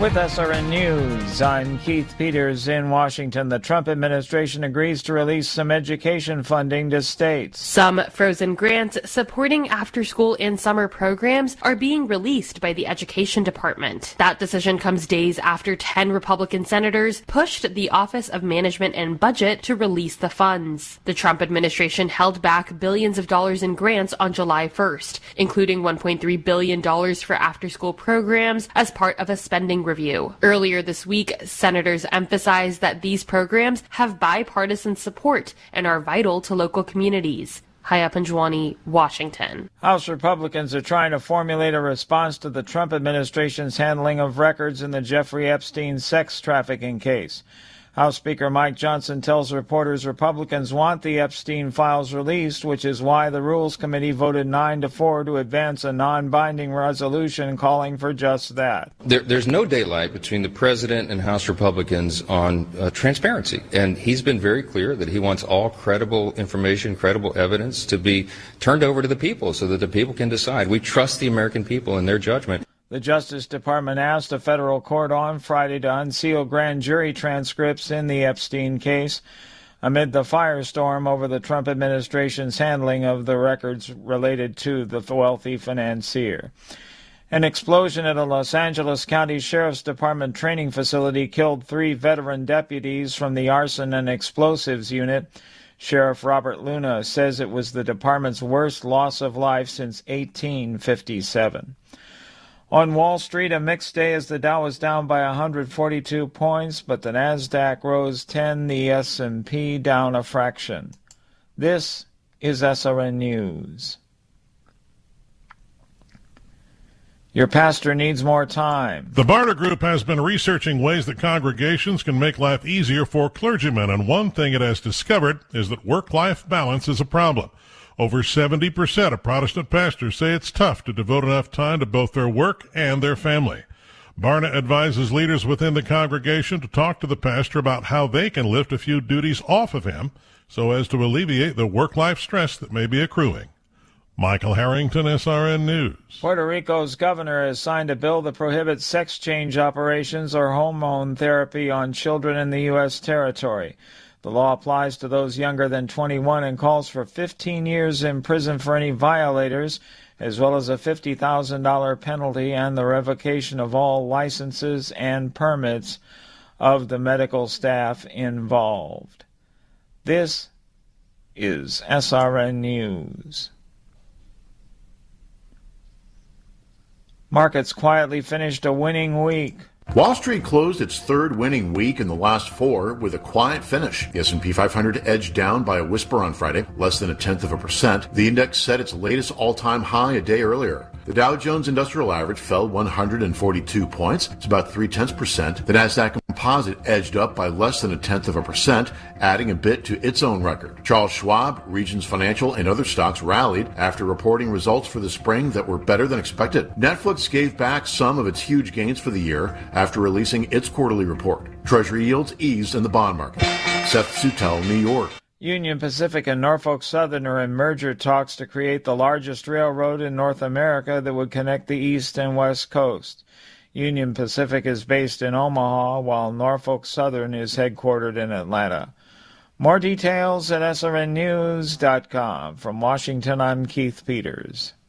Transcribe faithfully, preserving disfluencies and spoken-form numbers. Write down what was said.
With S R N News, I'm Keith Peters in Washington. The Trump administration agrees to release some education funding to states. Some frozen grants supporting after-school and summer programs are being released by the Education Department. That decision comes days after ten Republican senators pushed the Office of Management and Budget to release the funds. The Trump administration held back billions of dollars in grants on July first, including one point three billion dollars for after-school programs as part of a spending review. Review. Earlier this week, senators emphasized that these programs have bipartisan support and are vital to local communities. Haya Panjwani, Washington. House Republicans are trying to formulate a response to the Trump administration's handling of records in the Jeffrey Epstein sex trafficking case. House Speaker Mike Johnson tells reporters Republicans want the Epstein files released, which is why the Rules Committee voted nine to four to advance a non-binding resolution calling for just that. There, there's no daylight between the president and House Republicans on uh, transparency, and he's been very clear that he wants all credible information, credible evidence to be turned over to the people so that the people can decide. We trust the American people in their judgment. The Justice Department asked a federal court on Friday to unseal grand jury transcripts in the Epstein case amid the firestorm over the Trump administration's handling of the records related to the wealthy financier. An explosion at a Los Angeles County Sheriff's Department training facility killed three veteran deputies from the Arson and Explosives Unit. Sheriff Robert Luna says it was the department's worst loss of life since eighteen fifty-seven. On Wall Street, a mixed day as the Dow was down by one hundred forty-two points, but the Nasdaq rose ten, the S and P down a fraction. This is S R N News. Your pastor needs more time. The Barna Group has been researching ways that congregations can make life easier for clergymen, and one thing it has discovered is that work-life balance is a problem. Over seventy percent of Protestant pastors say it's tough to devote enough time to both their work and their family. Barna advises leaders within the congregation to talk to the pastor about how they can lift a few duties off of him so as to alleviate the work-life stress that may be accruing. Michael Harrington, S R N News. Puerto Rico's governor has signed a bill that prohibits sex change operations or hormone therapy on children in the U S territory. The law applies to those younger than twenty-one and calls for fifteen years in prison for any violators, as well as a fifty thousand dollars penalty and the revocation of all licenses and permits of the medical staff involved. This is S R N News. Markets quietly finished a winning week. Wall Street closed its third winning week in the last four with a quiet finish. The S and P five hundred edged down by a whisper on Friday, less than a tenth of a percent. The index set its latest all-time high a day earlier. The Dow Jones Industrial Average fell one hundred forty-two points. It's about three-tenths percent. The Nasdaq Composite edged up by less than a tenth of a percent, adding a bit to its own record. Charles Schwab, Regions Financial, and other stocks rallied after reporting results for the spring that were better than expected. Netflix gave back some of its huge gains for the year after releasing its quarterly report. Treasury yields eased in the bond market. Seth Sutel, New York. Union Pacific and Norfolk Southern are in merger talks to create the largest railroad in North America that would connect the East and West Coast. Union Pacific is based in Omaha, while Norfolk Southern is headquartered in Atlanta. More details at S R N news dot com. From Washington, I'm Keith Peters.